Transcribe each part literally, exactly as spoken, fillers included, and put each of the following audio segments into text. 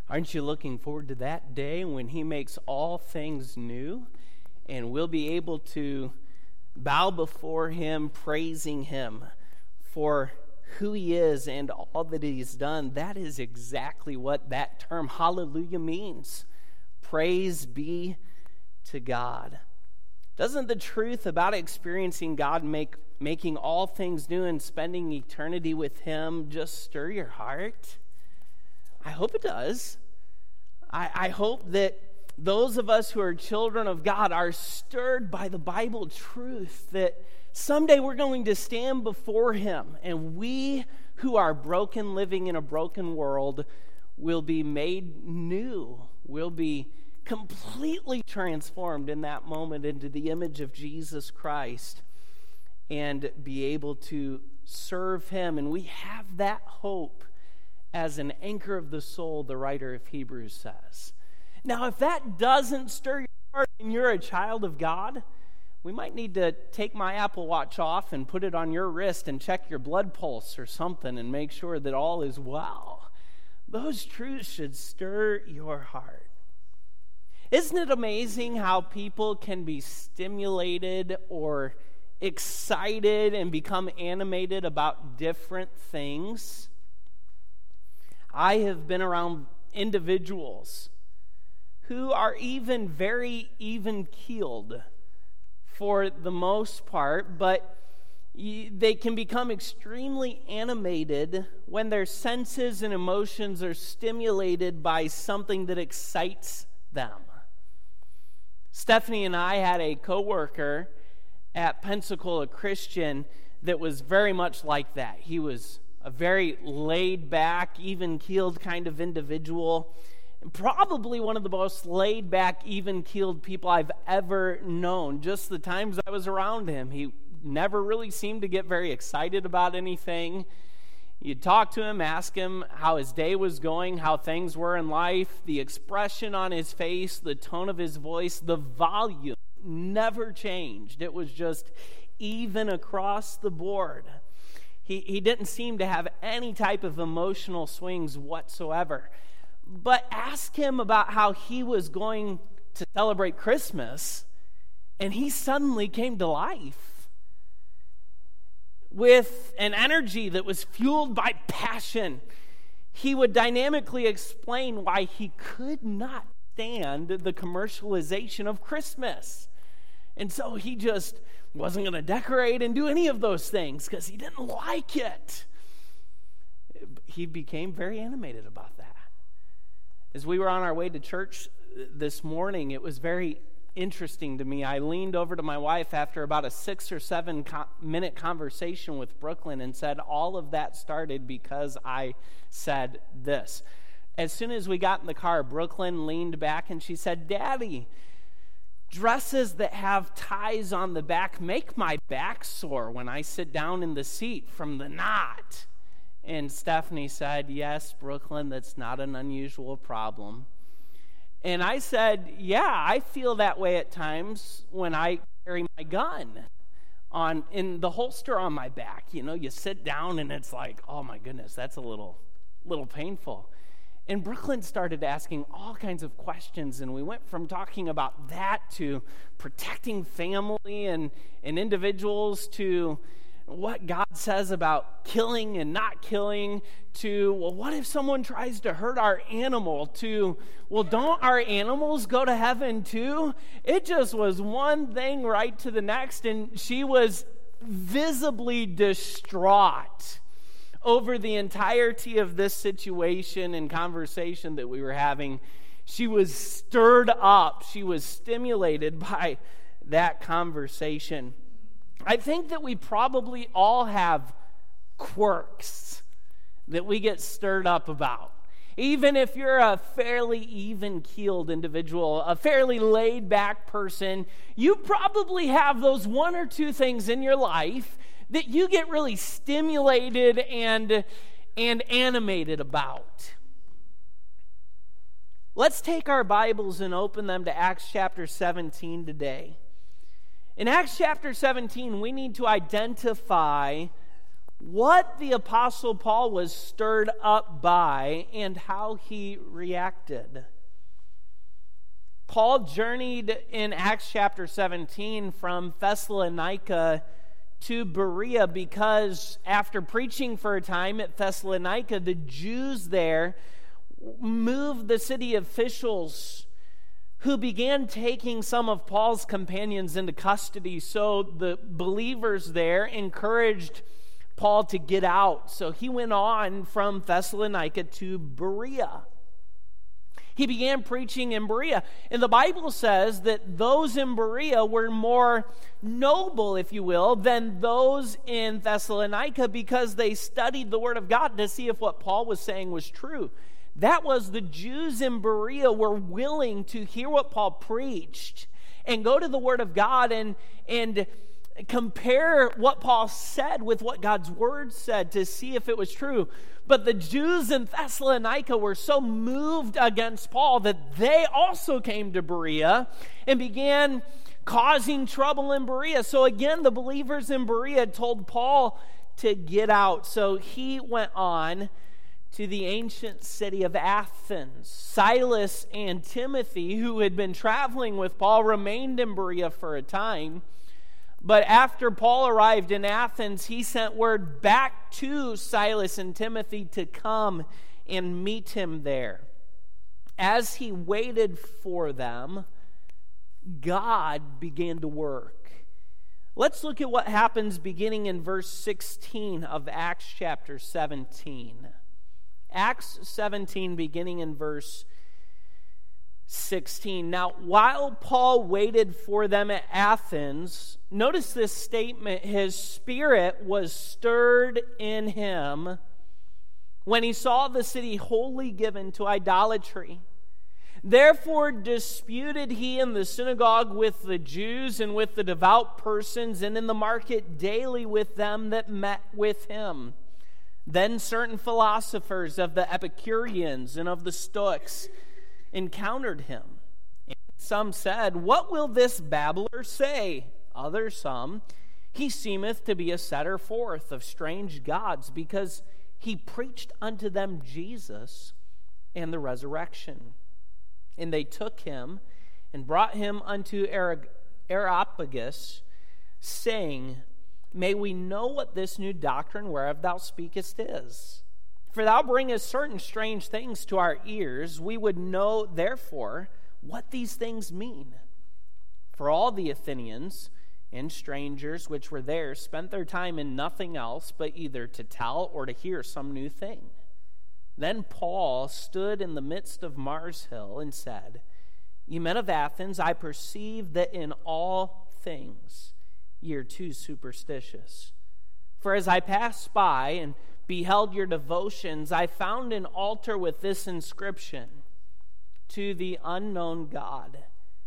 Aren't you looking forward to that day when he makes all things new and we'll be able to bow before him, praising him for who he is and all that he's done? That is exactly what that term hallelujah means. Praise be to God. Doesn't the truth about experiencing God make making all things new and spending eternity with him just stir your heart? I hope it does. I, I hope that those of us who are children of God are stirred by the Bible truth that someday we're going to stand before him, and we who are broken, living in a broken world, will be made new. We'll be completely transformed in that moment into the image of Jesus Christ and be able to serve him. And we have that hope as an anchor of the soul, the writer of Hebrews says. Now, if that doesn't stir your heart and you're a child of God, we might need to take my Apple Watch off and put it on your wrist and check your blood pulse or something and make sure that all is well. Those truths should stir your heart. Isn't it amazing how people can be stimulated or excited and become animated about different things? I have been around individuals who are even very even-keeled for the most part, but they can become extremely animated when their senses and emotions are stimulated by something that excites them. Stephanie and I had a coworker at Pensacola Christian that was very much like that. He was a very laid-back, even-keeled kind of individual. And probably one of the most laid-back, even-keeled people I've ever known. Just the times I was around him, he never really seemed to get very excited about anything. You'd talk to him, ask him how his day was going, how things were in life. The expression on his face, the tone of his voice, the volume never changed. It was just even across the board. He, he didn't seem to have any type of emotional swings whatsoever. But ask him about how he was going to celebrate Christmas, and he suddenly came to life with an energy that was fueled by passion. He would dynamically explain why he could not stand the commercialization of Christmas. And so he just wasn't going to decorate and do any of those things because he didn't like it. He became very animated about that. As we were on our way to church this morning, it was very interesting to me. I leaned over to my wife after about a six or seven co- minute conversation with Brooklyn and said, all of that started because I said this. As soon as we got in the car, Brooklyn leaned back and she said, Daddy, dresses that have ties on the back make my back sore when I sit down in the seat from the knot. And Stephanie said, yes, Brooklyn, that's not an unusual problem. And I said, yeah, I feel that way at times when I carry my gun on in the holster on my back. You know, you sit down and it's like, oh my goodness, that's a little, little painful. And Brooklyn started asking all kinds of questions, and we went from talking about that to protecting family and, and individuals to what God says about killing and not killing, to, well, what if someone tries to hurt our animal, to, well, don't our animals go to heaven too? It just was one thing right to the next, and she was visibly distraught over the entirety of this situation and conversation that we were having. She was stirred up. She was stimulated by that conversation. I think that we probably all have quirks that we get stirred up about. Even if you're a fairly even-keeled individual, a fairly laid-back person, you probably have those one or two things in your life that you get really stimulated and, and animated about. Let's take our Bibles and open them to Acts chapter seventeen today. In Acts chapter seventeen, we need to identify what the Apostle Paul was stirred up by and how he reacted. Paul journeyed in Acts chapter seventeen from Thessalonica to Berea because after preaching for a time at Thessalonica, the Jews there moved the city officials who began taking some of Paul's companions into custody. So the believers there encouraged Paul to get out. So he went on from Thessalonica to Berea. He began preaching in Berea. And the Bible says that those in Berea were more noble, if you will, than those in Thessalonica because they studied the Word of God to see if what Paul was saying was true. That was the Jews in Berea were willing to hear what Paul preached and go to the Word of God and, and compare what Paul said with what God's Word said to see if it was true. But the Jews in Thessalonica were so moved against Paul that they also came to Berea and began causing trouble in Berea. So again, the believers in Berea told Paul to get out. So he went on to the ancient city of Athens. Silas and Timothy, who had been traveling with Paul, remained in Berea for a time. But after Paul arrived in Athens, he sent word back to Silas and Timothy to come and meet him there. As he waited for them, God began to work. Let's look at what happens beginning in verse sixteen of Acts chapter seventeen. Acts seventeen, beginning in verse sixteen. Now, while Paul waited for them at Athens, notice this statement, his spirit was stirred in him when he saw the city wholly given to idolatry. Therefore disputed he in the synagogue with the Jews and with the devout persons, and in the market daily with them that met with him. Then certain philosophers of the Epicureans and of the Stoics encountered him. And some said, "What will this babbler say?" Others, some, "He seemeth to be a setter forth of strange gods, because he preached unto them Jesus and the resurrection." And they took him and brought him unto Areopagus, saying, "May we know what this new doctrine whereof thou speakest is? For thou bringest certain strange things to our ears. We would know, therefore, what these things mean." For all the Athenians and strangers which were there spent their time in nothing else but either to tell or to hear some new thing. Then Paul stood in the midst of Mars Hill and said, "Ye men of Athens, I perceive that in all things ye are too superstitious. For as I passed by and beheld your devotions, I found an altar with this inscription, To the unknown God.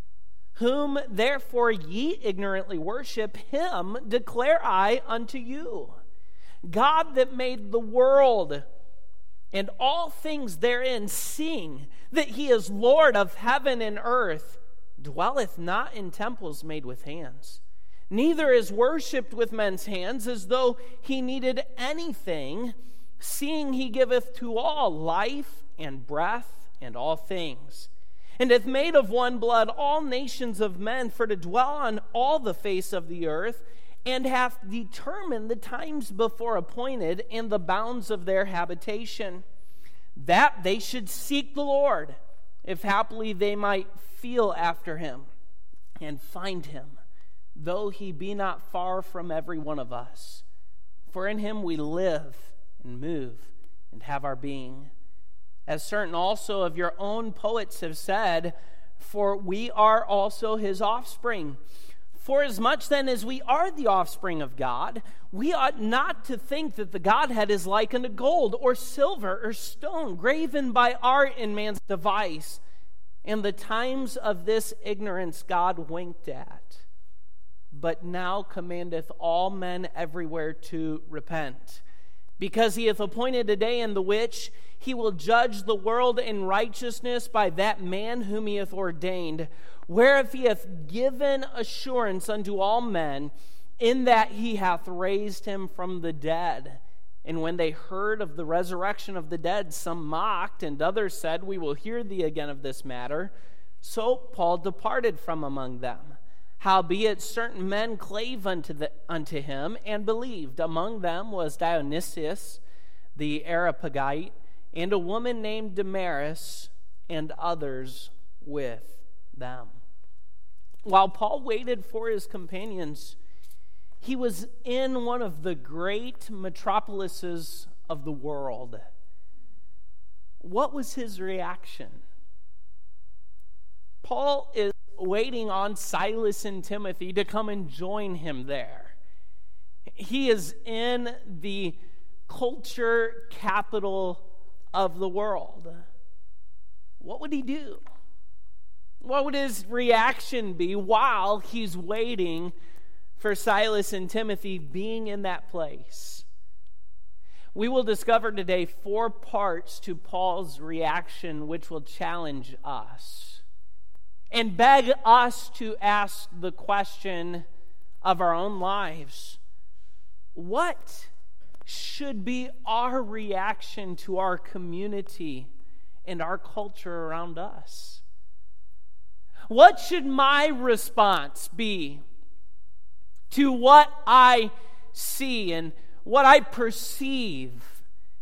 Whom therefore ye ignorantly worship, him declare I unto you. God that made the world and all things therein, seeing that he is Lord of heaven and earth, dwelleth not in temples made with hands, neither is worshipped with men's hands, as though he needed anything, seeing he giveth to all life and breath and all things, and hath made of one blood all nations of men for to dwell on all the face of the earth, and hath determined the times before appointed and the bounds of their habitation, that they should seek the Lord, if haply they might feel after him and find him, though he be not far from every one of us. For in him we live and move and have our being. As certain also of your own poets have said, for we are also his offspring. For as much then as we are the offspring of God, we ought not to think that the Godhead is like unto gold or silver or stone, graven by art in man's device. And the times of this ignorance God winked at, but now commandeth all men everywhere to repent, because he hath appointed a day in the which he will judge the world in righteousness by that man whom he hath ordained, whereof he hath given assurance unto all men, in that he hath raised him from the dead. And when they heard of the resurrection of the dead, some mocked, and others said, "We will hear thee again of this matter." So Paul departed from among them. Howbeit certain men clave unto, the, unto him, and believed. Among them was Dionysius the Areopagite, and a woman named Damaris, and others with them. While Paul waited for his companions, he was in one of the great metropolises of the world. What was his reaction? Paul is waiting on Silas and Timothy to come and join him there. He is in the culture capital of the world. What would he do? What would his reaction be while he's waiting for Silas and Timothy being in that place? We will discover today four parts to Paul's reaction which will challenge us and beg us to ask the question of our own lives. What should be our reaction to our community and our culture around us? What should my response be to what I see and what I perceive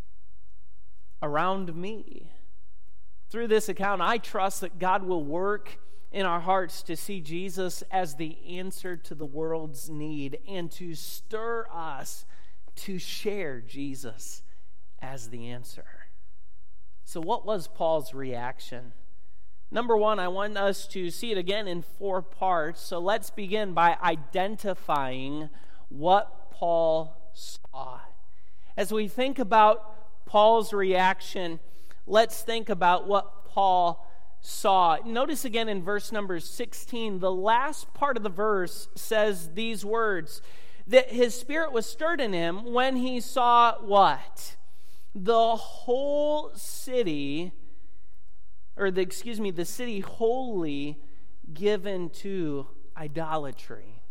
around me? Through this account, I trust that God will work in our hearts to see Jesus as the answer to the world's need and to stir us to share Jesus as the answer. So what was Paul's reaction? Number one, I want us to see it again in four parts. So let's begin by identifying what Paul saw. As we think about Paul's reaction, let's think about what Paul saw. Notice again in verse number sixteen, the last part of the verse says these words, that his spirit was stirred in him when he saw what? The whole city, or the, excuse me, the city wholly given to idolatry.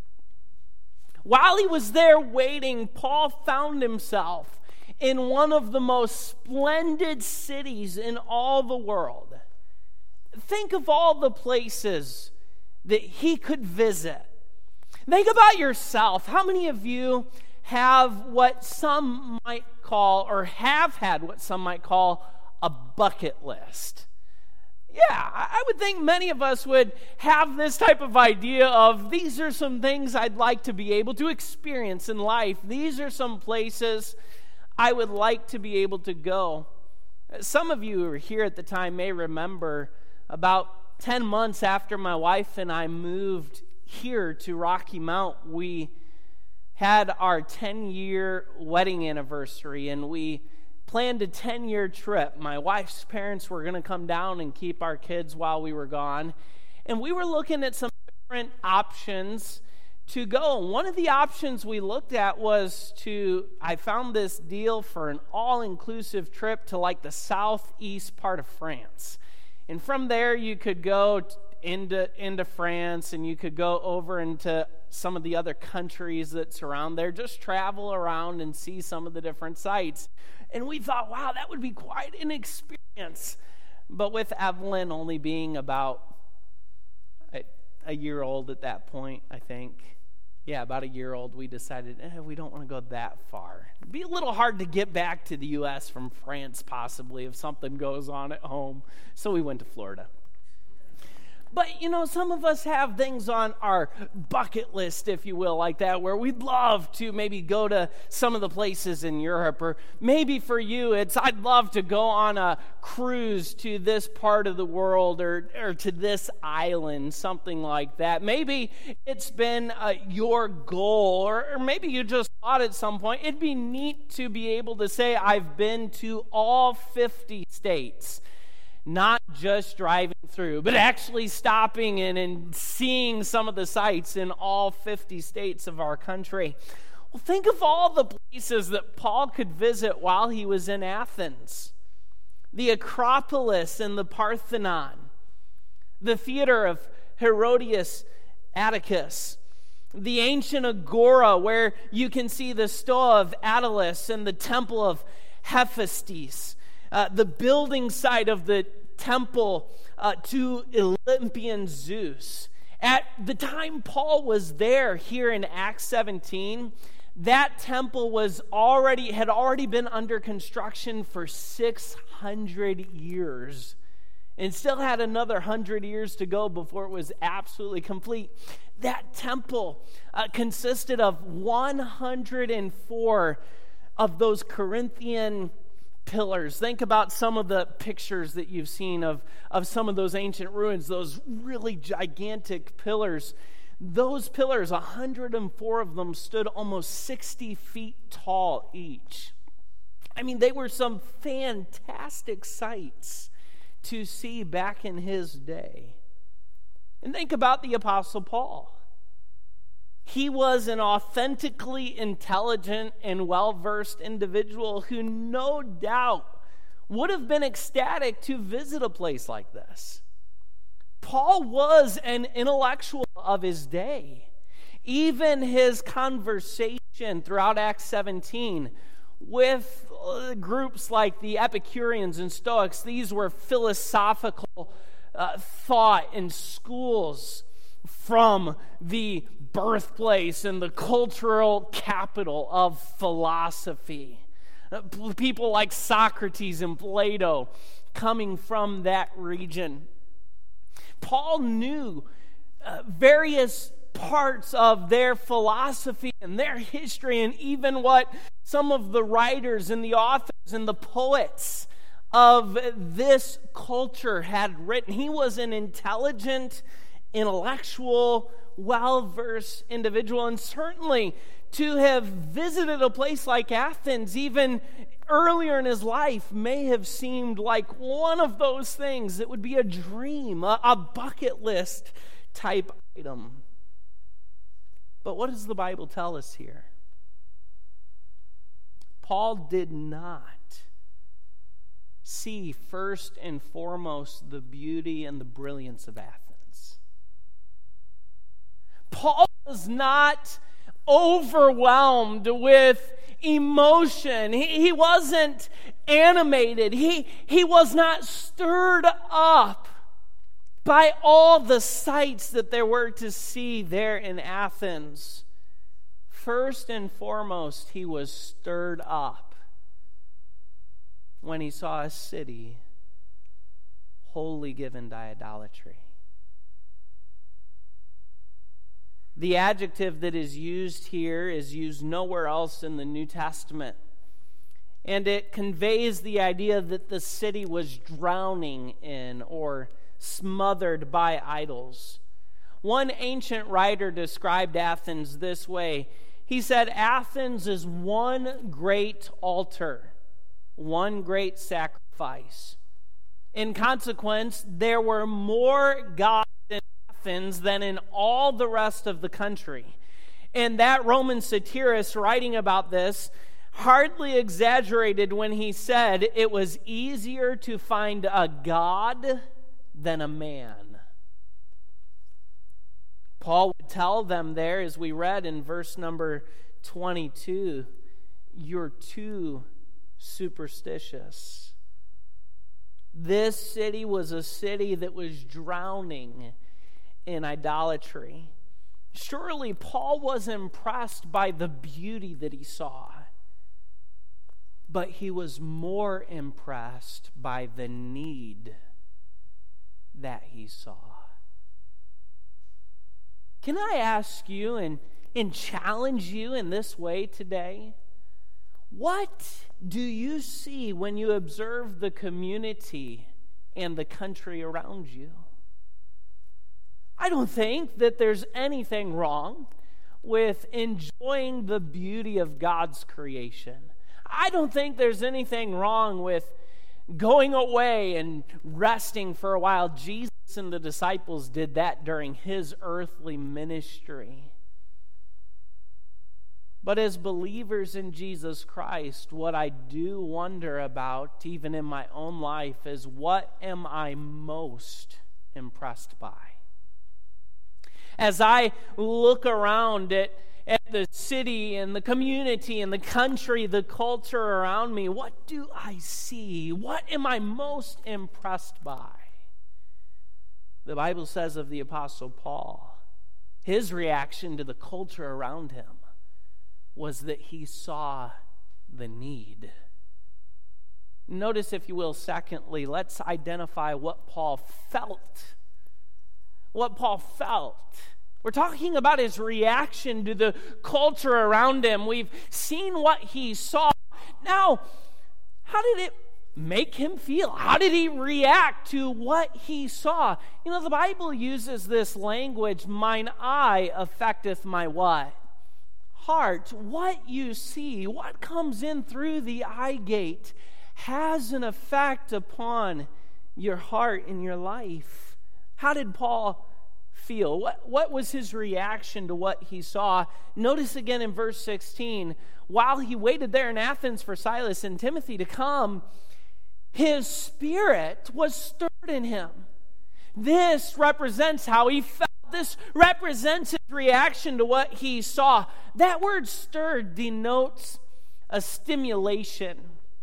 While he was there waiting, Paul found himself in one of the most splendid cities in all the world. Think of all the places that he could visit. Think about yourself. How many of you have what some might call, or have had what some might call, a bucket list? Yeah, I would think many of us would have this type of idea of, these are some things I'd like to be able to experience in life. These are some places I would like to be able to go. Some of you who were here at the time may remember about ten months after my wife and I moved here to Rocky Mount, we had our ten-year wedding anniversary, and we planned a ten-year trip. My wife's parents were going to come down and keep our kids while we were gone, and we were looking at some different options to go. One of the options we looked at was to, I found this deal for an all-inclusive trip to like the southeast part of France. And from there, you could go into, into France, and you could go over into some of the other countries that surround there. Just travel around and see some of the different sites. And we thought, wow, that would be quite an experience. But with Evelyn only being about a, a year old at that point, I think. Yeah, about a year old, we decided, eh, we don't want to go that far. It'd be a little hard to get back to the U S from France, possibly, if something goes on at home. So we went to Florida. But, you know, some of us have things on our bucket list, if you will, like that, where we'd love to maybe go to some of the places in Europe. Or maybe for you, it's, I'd love to go on a cruise to this part of the world, or, or to this island, something like that. Maybe it's been uh, your goal, or, or maybe you just thought at some point, it'd be neat to be able to say, I've been to all fifty states. Not just driving through, but actually stopping in and seeing some of the sights in all fifty states of our country. Well, think of all the places that Paul could visit while he was in Athens. The Acropolis and the Parthenon, the theater of Herodias Atticus, The ancient agora where you can see the Stoa of Attalus and the temple of Hephaestus, uh, the building site of the temple uh, to Olympian Zeus. At the time Paul was there here in Acts seventeen, that temple was already had already been under construction for six hundred years and still had another one hundred years to go before it was absolutely complete. That temple uh, consisted of one hundred four of those Corinthian pillars. Think about some of the pictures that you've seen of, of some of those ancient ruins, those really gigantic pillars. Those pillars, one hundred four of them, stood almost sixty feet tall each. I mean, they were some fantastic sights to see back in his day. And think about the Apostle Paul. He was an authentically intelligent and well-versed individual who no doubt would have been ecstatic to visit a place like this. Paul was an intellectual of his day. Even his conversation throughout Acts seventeen with groups like the Epicureans and Stoics, these were philosophical uh, thought and schools from the birthplace and the cultural capital of philosophy. Uh, people like Socrates and Plato coming from that region. Paul knew uh, various parts of their philosophy and their history, and even what some of the writers and the authors and the poets of this culture had written. He was an intelligent, intellectual, well-versed individual, and certainly to have visited a place like Athens even earlier in his life may have seemed like one of those things that would be a dream, a, a bucket list type item. But what does the Bible tell us here? Paul did not see first and foremost the beauty and the brilliance of Athens. Paul was not overwhelmed with emotion. He, he wasn't animated. He, he was not stirred up by all the sights that there were to see there in Athens. First and foremost, he was stirred up when he saw a city wholly given to idolatry. The adjective that is used here is used nowhere else in the New Testament. And it conveys the idea that the city was drowning in or smothered by idols. One ancient writer described Athens this way. He said, Athens is one great altar, one great sacrifice. In consequence, there were more gods in Athens than in all the rest of the country. And that Roman satirist writing about this hardly exaggerated when he said it was easier to find a god than a man. Paul would tell them there, as we read in verse number twenty-two, you're too superstitious. This city was a city that was drowning in idolatry. Surely Paul was impressed by the beauty that he saw, but he was more impressed by the need that he saw. Can I ask you and, and challenge you in this way today? What do you see when you observe the community and the country around you? I don't think that there's anything wrong with enjoying the beauty of God's creation. I don't think there's anything wrong with going away and resting for a while. Jesus and the disciples did that during his earthly ministry. But as believers in Jesus Christ, what I do wonder about, even in my own life, is what am I most impressed by? As I look around at, at the city and the community and the country, the culture around me, what do I see? What am I most impressed by? The Bible says of the Apostle Paul, his reaction to the culture around him was that he saw the need. Notice, if you will, secondly, let's identify what Paul felt. What Paul felt. We're talking about his reaction to the culture around him. We've seen what he saw. Now, how did it make him feel? How did he react to what he saw? You know, the Bible uses this language, mine eye affecteth my what? Heart. What you see, what comes in through the eye gate has an effect upon your heart and your life. How did Paul feel? What, what was his reaction to what he saw? Notice again in verse sixteen, while he waited there in Athens for Silas and Timothy to come, his spirit was stirred in him. This represents how he felt. This represents his reaction to what he saw. That word stirred denotes a stimulation.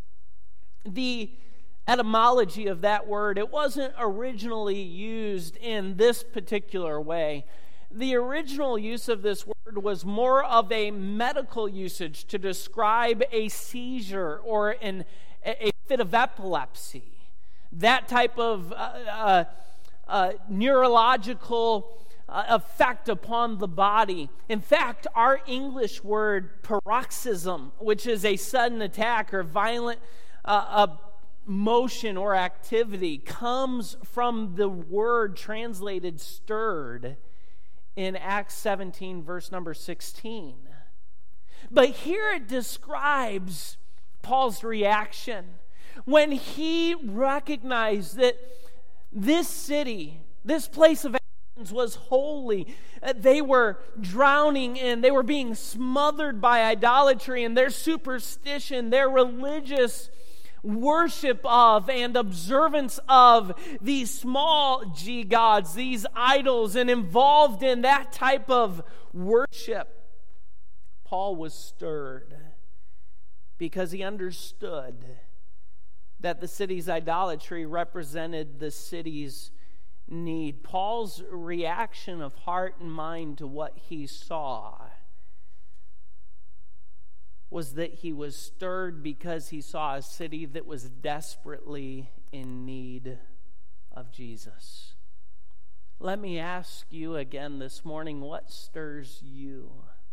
The etymology of that word, it wasn't originally used in this particular way. The original use of this word was more of a medical usage to describe a seizure or an, a fit of epilepsy. That type of uh, uh, uh, neurological uh, effect upon the body. In fact, our English word paroxysm, which is a sudden attack or violent uh, a motion or activity, comes from the word translated stirred in Acts seventeen, verse number sixteen. But here it describes Paul's reaction when he recognized that this city, this place of Athens, was holy. They were drowning in, they were being smothered by idolatry and their superstition, their religious worship of and observance of these small g gods, these idols, and involved in that type of worship. Paul was stirred because he understood that the city's idolatry represented the city's need. Paul's reaction of heart and mind to what he saw was that he was stirred because he saw a city that was desperately in need of Jesus. Let me ask you again this morning, what stirs you?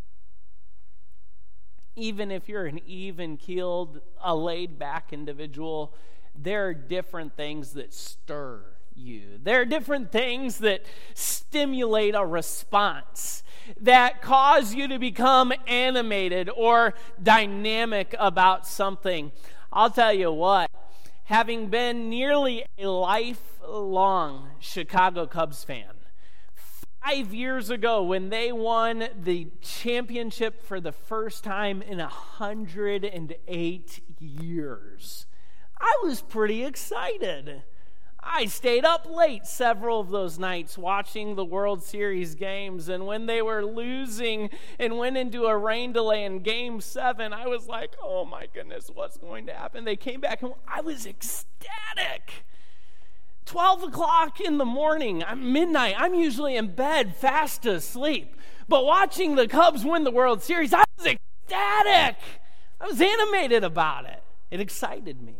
Even if you're an even-keeled, a laid-back individual, there are different things that stir you. There are different things that stimulate a response, that cause you to become animated or dynamic about something. I'll tell you what, having been nearly a lifelong Chicago Cubs fan, five years ago when they won the championship for the first time in one hundred eight years, I was pretty excited. I stayed up late several of those nights watching the World Series games, and when they were losing and went into a rain delay in Game seven, I was like, oh my goodness, what's going to happen? They came back, and I was ecstatic. twelve o'clock in the morning, midnight, I'm usually in bed fast asleep, but watching the Cubs win the World Series, I was ecstatic. I was animated about it. It excited me.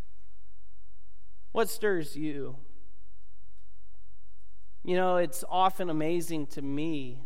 What stirs you? You know, it's often amazing to me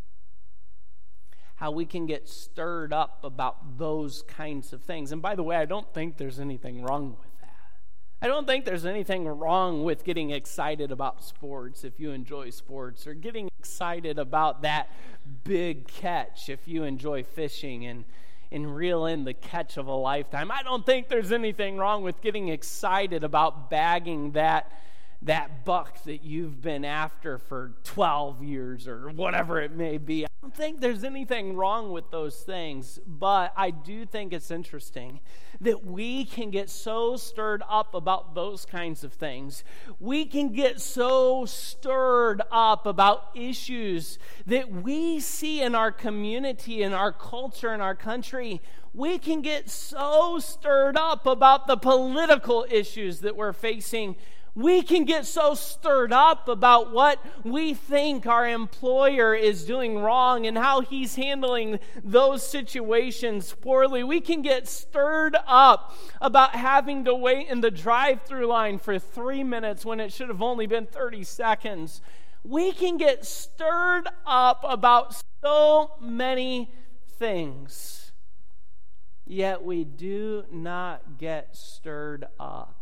how we can get stirred up about those kinds of things. And by the way, I don't think there's anything wrong with that. I don't think there's anything wrong with getting excited about sports if you enjoy sports, or getting excited about that big catch if you enjoy fishing and and reel in the catch of a lifetime. I don't think there's anything wrong with getting excited about bagging that that buck that you've been after for twelve years or whatever it may be. I don't think there's anything wrong with those things, but I do think it's interesting that we can get so stirred up about those kinds of things. We can get so stirred up about issues that we see in our community, in our culture, in our country. We can get so stirred up about the political issues that we're facing. We can get so stirred up about what we think our employer is doing wrong and how he's handling those situations poorly. We can get stirred up about having to wait in the drive-through line for three minutes when it should have only been thirty seconds. We can get stirred up about so many things, yet we do not get stirred up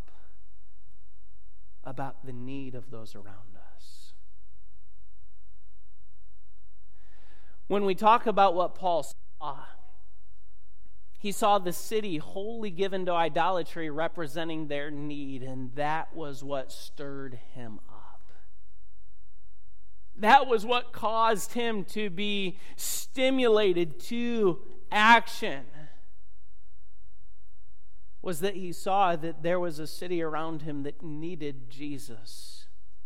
about the need of those around us. When we talk about what Paul saw, he saw the city wholly given to idolatry, representing their need, and that was what stirred him up. That was what caused him to be stimulated to action. Was that he saw that there was a city around him that needed Jesus.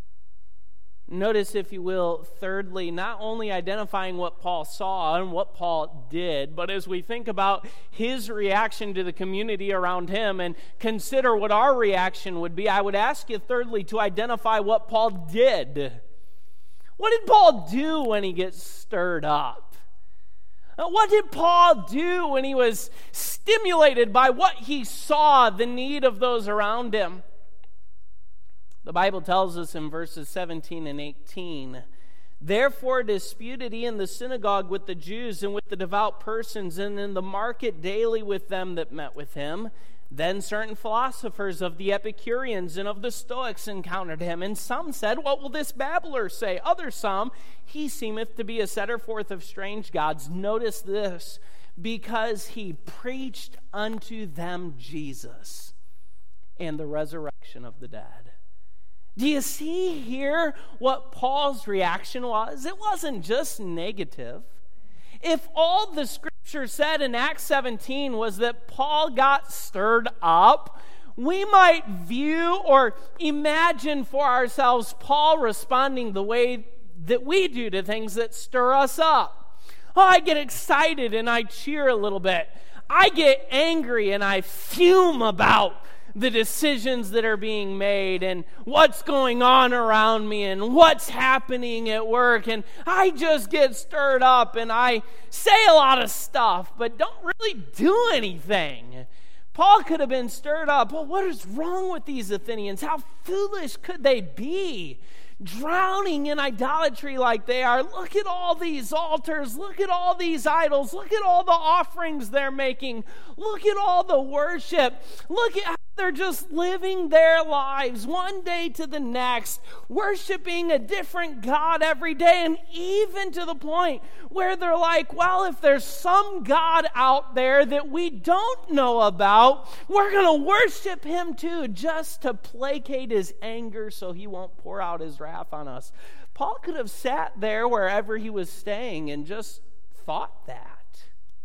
Notice, if you will, thirdly, not only identifying what Paul saw and what Paul did, but as we think about his reaction to the community around him and consider what our reaction would be, I would ask you thirdly to identify what Paul did. What did Paul do when he gets stirred up? What did Paul do when he was stimulated by what he saw, the need of those around him? The Bible tells us in verses seventeen and eighteen, "Therefore disputed he in the synagogue with the Jews and with the devout persons, and in the market daily with them that met with him. Then certain philosophers of the Epicureans and of the Stoics encountered him, and some said, What will this babbler say? Others some, He seemeth to be a setter forth of strange gods. Notice this, because he preached unto them Jesus and the resurrection of the dead." Do you see here what Paul's reaction was? It wasn't just negative. If all the scripture said in Acts seventeen was that Paul got stirred up, we might view or imagine for ourselves Paul responding the way that we do to things that stir us up. Oh, I get excited and I cheer a little bit. I get angry and I fume about the decisions that are being made and what's going on around me and what's happening at work, and I just get stirred up and I say a lot of stuff but don't really do anything. Paul could have been stirred up. Well, what is wrong with these Athenians? How foolish could they be? Drowning in idolatry like they are. Look at all these altars. Look at all these idols. Look at all the offerings they're making. Look at all the worship. Look at how they're just living their lives one day to the next, worshiping a different God every day, and even to the point where they're like, well, if there's some God out there that we don't know about, we're going to worship him too, just to placate his anger so he won't pour out his wrath on us. Paul could have sat there wherever he was staying and just thought that,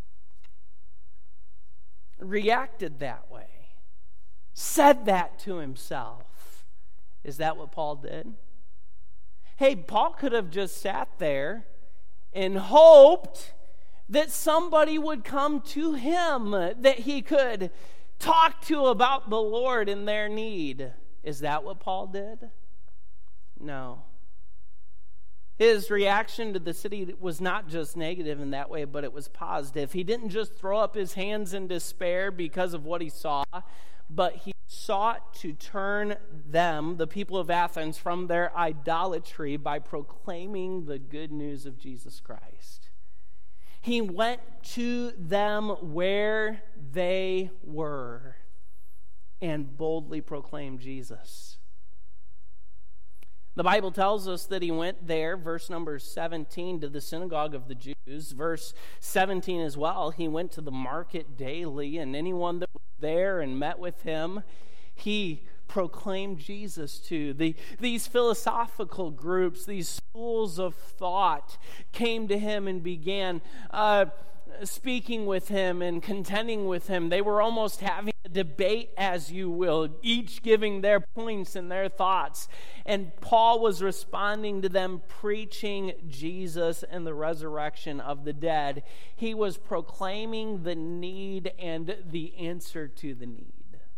reacted that way, said that to himself. Is that what Paul did? Hey, Paul could have just sat there and hoped that somebody would come to him that he could talk to about the Lord in their need. Is that what Paul did? No. His reaction to the city was not just negative in that way, but it was positive. He didn't just throw up his hands in despair because of what he saw, but he sought to turn them, the people of Athens, from their idolatry by proclaiming the good news of Jesus Christ. He went to them where they were and boldly proclaimed Jesus. The Bible tells us that he went there, verse number seventeen, to the synagogue of the Jews. Verse seventeen as well, he went to the market daily, and anyone that was there and met with him, he proclaim Jesus to. The, these philosophical groups, these schools of thought came to him and began uh, speaking with him and contending with him. They were almost having a debate, as you will, each giving their points and their thoughts. And Paul was responding to them, preaching Jesus and the resurrection of the dead. He was proclaiming the need and the answer to the need.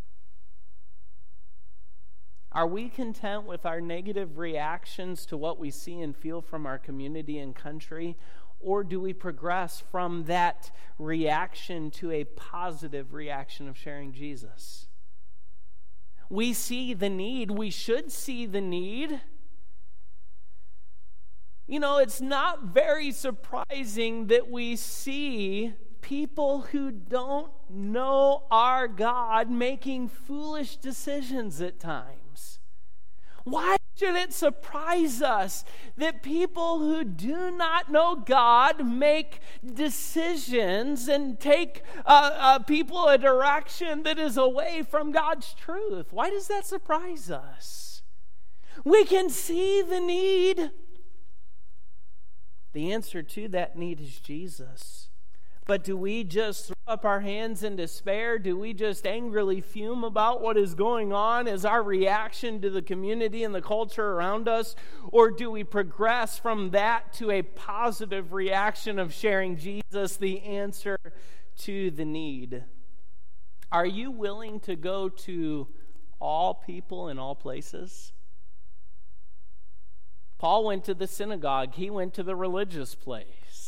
Are we content with our negative reactions to what we see and feel from our community and country? Or do we progress from that reaction to a positive reaction of sharing Jesus? We see the need. We should see the need. You know, it's not very surprising that we see people who don't know our God making foolish decisions at times. Why should it surprise us that people who do not know God make decisions and take uh, uh, people a direction that is away from God's truth? Why does that surprise us? We can see the need. The answer to that need is Jesus. But do we just throw up our hands in despair? Do we just angrily fume about what is going on as our reaction to the community and the culture around us? Or do we progress from that to a positive reaction of sharing Jesus, the answer to the need? Are you willing to go to all people in all places? Paul went to the synagogue. He went to the religious place.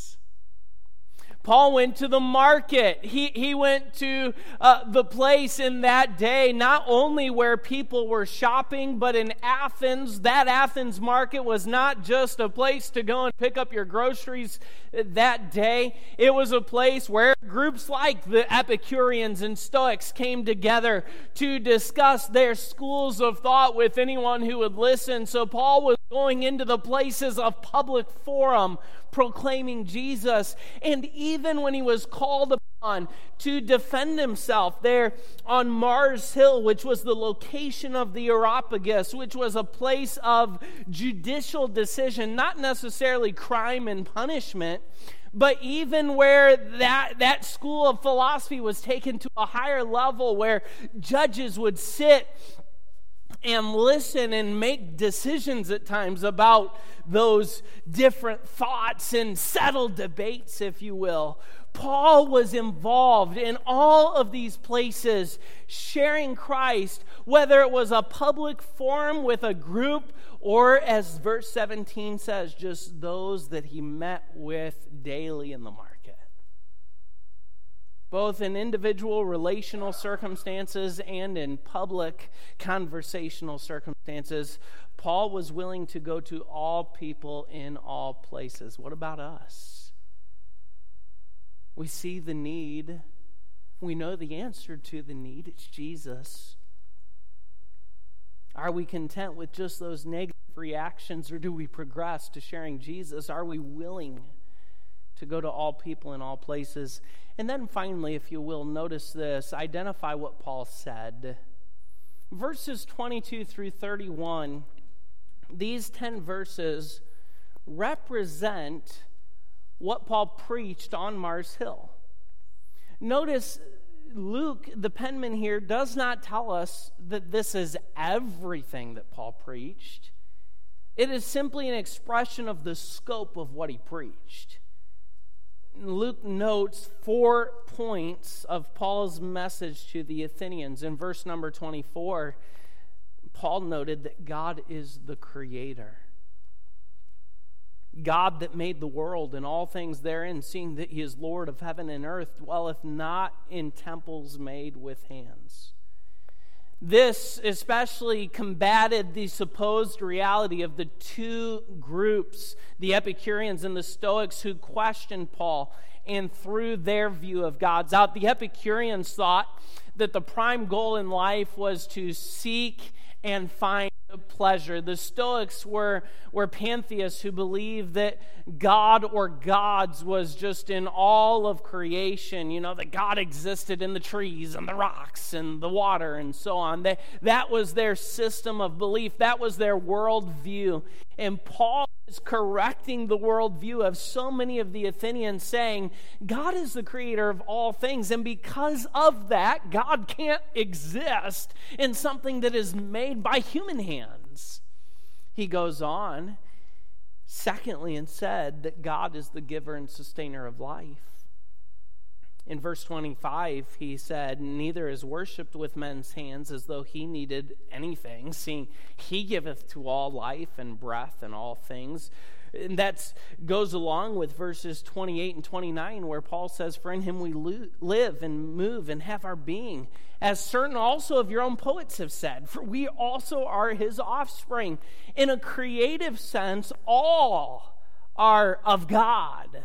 Paul went to the market. He, he went to uh, the place in that day, not only where people were shopping, but in Athens. That Athens market was not just a place to go and pick up your groceries that day. It was a place where groups like the Epicureans and Stoics came together to discuss their schools of thought with anyone who would listen. So Paul was going into the places of public forum, proclaiming Jesus. And even when he was called upon to defend himself there on Mars Hill, which was the location of the Areopagus, which was a place of judicial decision, not necessarily crime and punishment, but even where that, that school of philosophy was taken to a higher level, where judges would sit and listen and make decisions at times about those different thoughts and settle debates, if you will. Paul was involved in all of these places, sharing Christ, whether it was a public forum with a group, or as verse seventeen says, just those that he met with daily in the market. Both in individual relational circumstances and in public conversational circumstances, Paul was willing to go to all people in all places. What about us? We see the need. We know the answer to the need. It's Jesus. Are we content with just those negative reactions, or do we progress to sharing Jesus? Are we willing to go to all people in all places? And then finally, if you will, notice this. Identify what Paul said. Verses twenty-two through thirty-one, these ten verses represent what Paul preached on Mars Hill. Notice Luke, the penman here, does not tell us that this is everything that Paul preached. It is simply an expression of the scope of what he preached. Luke notes four points of Paul's message to the Athenians. In verse number twenty-four, Paul noted that God is the creator. God that made the world and all things therein, seeing that he is Lord of heaven and earth, dwelleth not in temples made with hands. This especially combated the supposed reality of the two groups, the Epicureans and the Stoics, who questioned Paul and threw their view of God's out. The Epicureans thought that the prime goal in life was to seek and find pleasure. The Stoics were, were pantheists who believed that God or gods was just in all of creation. You know, that God existed in the trees and the rocks and the water and so on. That, that was their system of belief. That was their worldview. And Paul is correcting the worldview of so many of the Athenians, saying God is the creator of all things, and because of that, God can't exist in something that is made by human hands. He goes on, secondly, and said that God is the giver and sustainer of life. In verse twenty-five, he said, neither is worshipped with men's hands as though he needed anything, seeing he giveth to all life and breath and all things. And that goes along with verses twenty-eight and twenty-nine, where Paul says, for in him we lo- live and move and have our being, as certain also of your own poets have said, for we also are his offspring. In a creative sense, all are of God.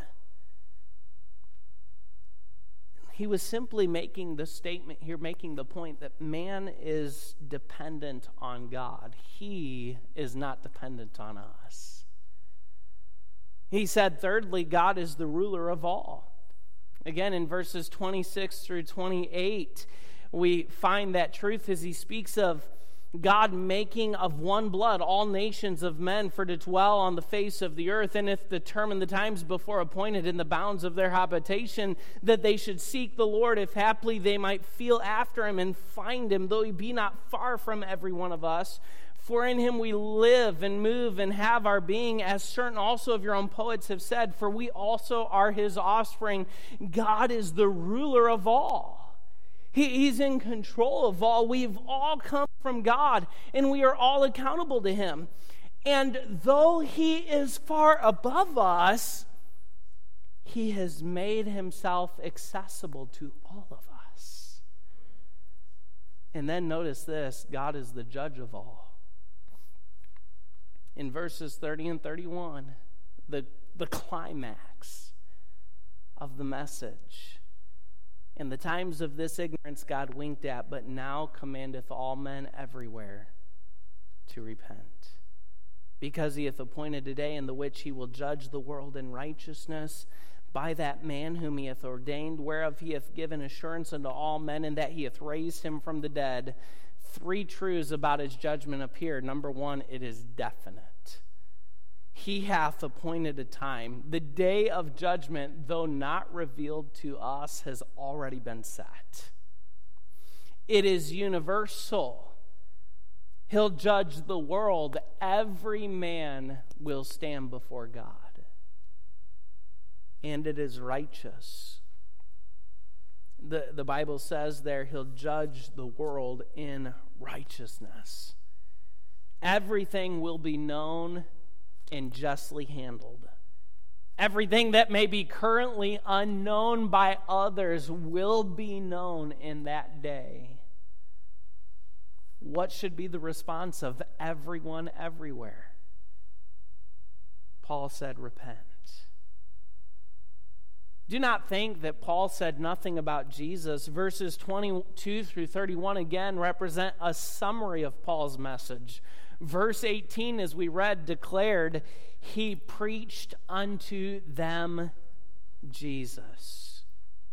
He was simply making the statement here, making the point that man is dependent on God. He is not dependent on us. He said, thirdly, God is the ruler of all. Again, in verses twenty-six through twenty-eight, we find that truth as he speaks of God making of one blood all nations of men for to dwell on the face of the earth, and hath determined the times before appointed in the bounds of their habitation, that they should seek the Lord, if haply they might feel after him and find him, though he be not far from every one of us. For in him we live and move and have our being, as certain also of your own poets have said, for we also are his offspring. God is the ruler of all. He, he's in control of all. We've all come from God, and we are all accountable to him. And though he is far above us, he has made himself accessible to all of us. And then notice this, God is the judge of all. In verses thirty and thirty-one, the, the climax of the message. In the times of this ignorance God winked at, but now commandeth all men everywhere to repent. Because he hath appointed a day in the which he will judge the world in righteousness by that man whom he hath ordained, whereof he hath given assurance unto all men, and that he hath raised him from the dead. Three truths about his judgment appear. Number one, it is definite. He hath appointed a time. The day of judgment, though not revealed to us, has already been set. It is universal. He'll judge the world. Every man will stand before God. And it is righteous. The, the Bible says there, he'll judge the world in righteousness. Everything will be known and justly handled. Everything that may be currently unknown by others will be known in that day. What should be the response of everyone everywhere? Paul said, repent. Do not think that Paul said nothing about Jesus. Verses twenty-two through thirty-one again represent a summary of Paul's message. Verse eighteen, as we read, declared, he preached unto them Jesus.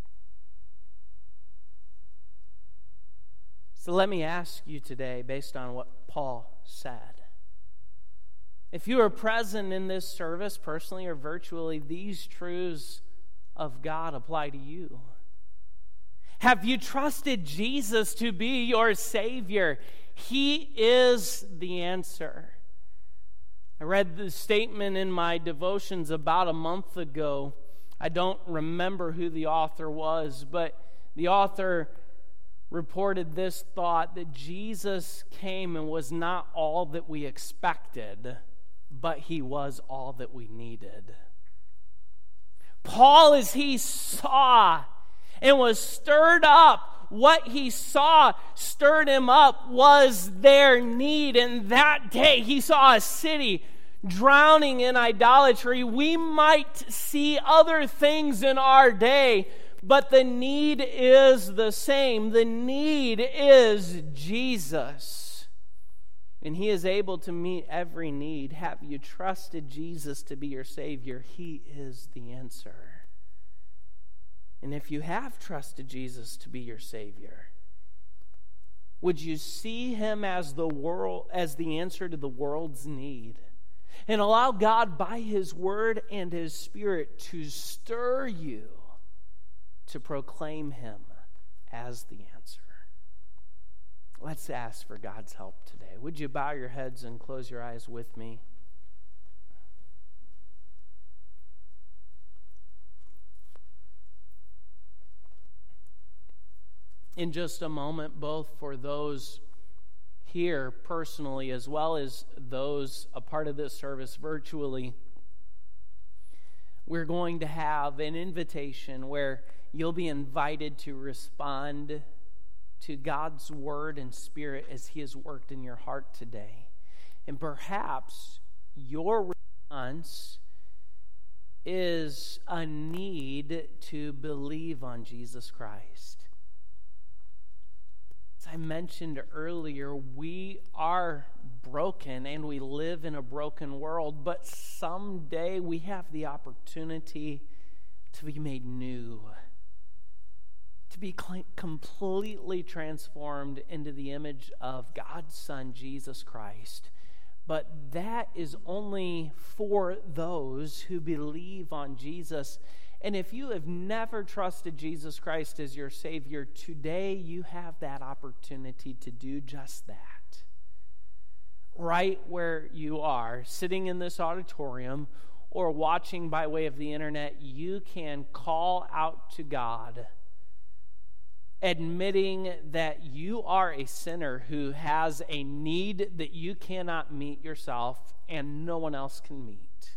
So let me ask you today, based on what Paul said, if you are present in this service, personally or virtually, these truths of God apply to you. Have you trusted Jesus to be your Savior? He is the answer. I read the statement in my devotions about a month ago. I don't remember who the author was, but the author reported this thought, that Jesus came and was not all that we expected, but he was all that we needed. Paul, as he saw and was stirred up, what he saw stirred him up was their need. And that day he saw a city drowning in idolatry. We might see other things in our day, but the need is the same. The need is Jesus. And He is able to meet every need. Have you trusted Jesus to be your Savior? He is the answer. And if you have trusted Jesus to be your Savior, would you see Him as the world, as the answer to the world's need? And allow God by His Word and His Spirit to stir you to proclaim Him as the answer. Let's ask for God's help today. Would you bow your heads and close your eyes with me? In just a moment, both for those here personally as well as those a part of this service virtually, we're going to have an invitation where you'll be invited to respond to God's Word and Spirit as He has worked in your heart today. And perhaps your response is a need to believe on Jesus Christ. As I mentioned earlier, we are broken and we live in a broken world, but someday we have the opportunity to be made new, to be completely transformed into the image of God's Son, Jesus Christ. But that is only for those who believe on Jesus. And if you have never trusted Jesus Christ as your Savior, today you have that opportunity to do just that. Right where you are, sitting in this auditorium or watching by way of the internet, you can call out to God, admitting that you are a sinner who has a need that you cannot meet yourself and no one else can meet.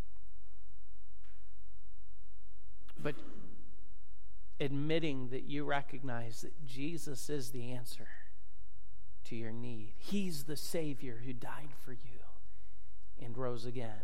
But admitting that you recognize that Jesus is the answer to your need. He's the Savior who died for you and rose again.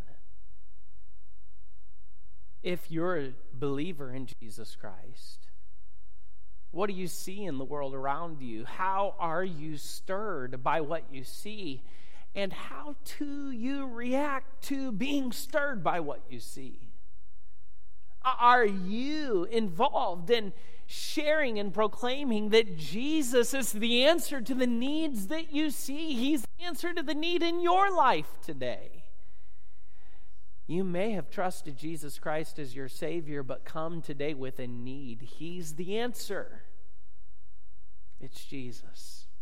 If you're a believer in Jesus Christ, what do you see in the world around you? How are you stirred by what you see? And how do you react to being stirred by what you see? Are you involved in sharing and proclaiming that Jesus is the answer to the needs that you see? He's the answer to the need in your life today. You may have trusted Jesus Christ as your Savior, but come today with a need. He's the answer. It's Jesus.